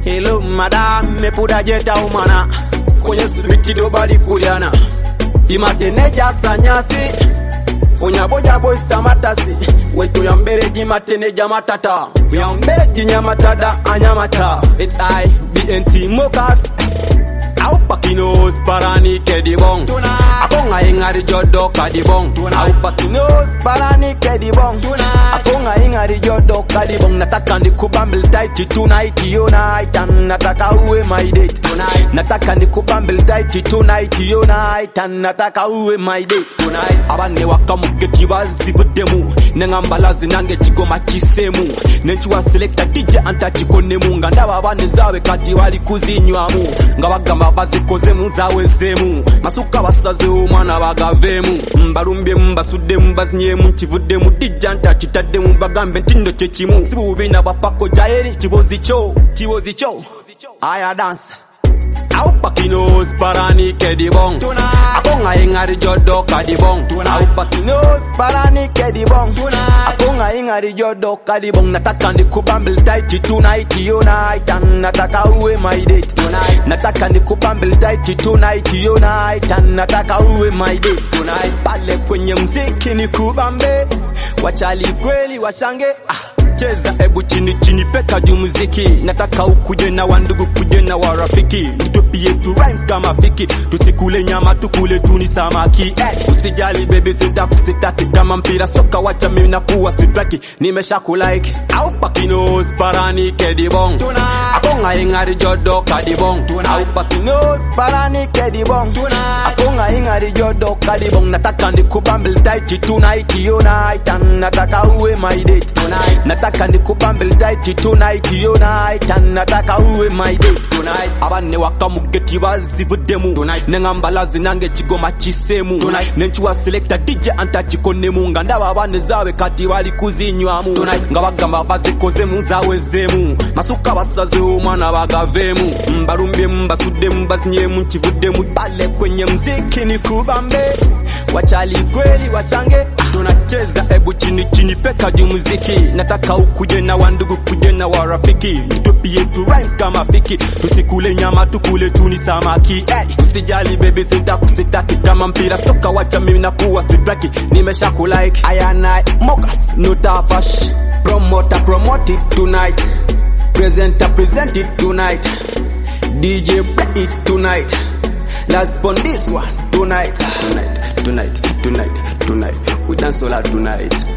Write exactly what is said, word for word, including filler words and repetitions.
Hello madam, mepuda jeta umana kwenye switi dobali kuliana imateneja sanyasi onyaboja boys tamatasi wetu ya mbere jimateneja matata ya mbere jinyamatada anyamata. It's I B N T Mokas au pakinos parani kedibong akonga ingari jodo kadibong au pakinos parani kedibong akonga ingari jodo kadibong. Nataka nikubambel tight tonight yo night, nataka uwe my date tonight. Nataka nikubambel tight tonight yo night, nataka uwe my date tonight. Abane wakamuke kibazi budemu nengambalazi nange chigoma chisemu nenchwa selector D J anta chikonemu ngandaba abane zawe kati wali kuzinywamu ngabagamba bazikoze muzawezemu masuka basaze omwana bagavemu mbalumbye mbasudde mbazinye mu kivudde mu D J anta kitadde mu bagambe ntindo chechimu sibubi na bafako jaeri kibozi cho kibozi cho aya dance au pakinos parani kedibong akonga ingari jodo kadibong au pakinos parani kedibong akonga ingari jodo kadibong. Nataka nikubambel tight tonight yo night, nataka uwe my date tonight. Nataka nikubambel tight tonight yo night, nataka uwe my date tonight. Pale kwenye mziki nikubambe wachali kweli washange ah. Cheza ebu chini chini peka di muziki. Nataka ukuje na wandugu kuje na warafiki. Nitopie tu rhymes kama fiki. Tusikule nyama tukule tu ni samaki eh. Usijali baby sita kusitaki kama mpira soka wacha mimi na kuwa sitraki. Nimesha kulike au pakinos parani kedibong akonga ingari jodo kadibong au pakinos parani kedibong akonga ingari jodo kadibong. Nataka nikubambel tight tonight yo night, nataka uwe my date tonight. Nataka nikubambel tight tonight yo night, nataka uwe my date tonight. Abane wakamuke kibazi budemu tonight nengambalazi nange chigoma chisemu tonight nenchwa selector D J anta chikonemu ngandaba abane zawe kati wali kuzinywamu tonight ngabagamba bazikoze muzawezemu masuka basaze omwana bagavemu mbalumbye mbasudde mbazinye mu kivudde mu pale kwenye mziki nikubambe wachali kweli washange tunacheza ebu chini chini peka di muziki. Nataka ukuje na wandugu kuje na warafiki. Nitopie tu rhymes kama fiki. Tusikule nyama tukule tu ni samaki eh. Usijali baby sita kusitaki kama mpira soka wacha mimi na kuwa sitraki. Nimesha kulike ayana Mokas no tafash. Promoter promote it tonight, presenter present it tonight, D J play it tonight. Let's pon this one tonight. Tonight, tonight, tonight, tonight. We dance all out tonight.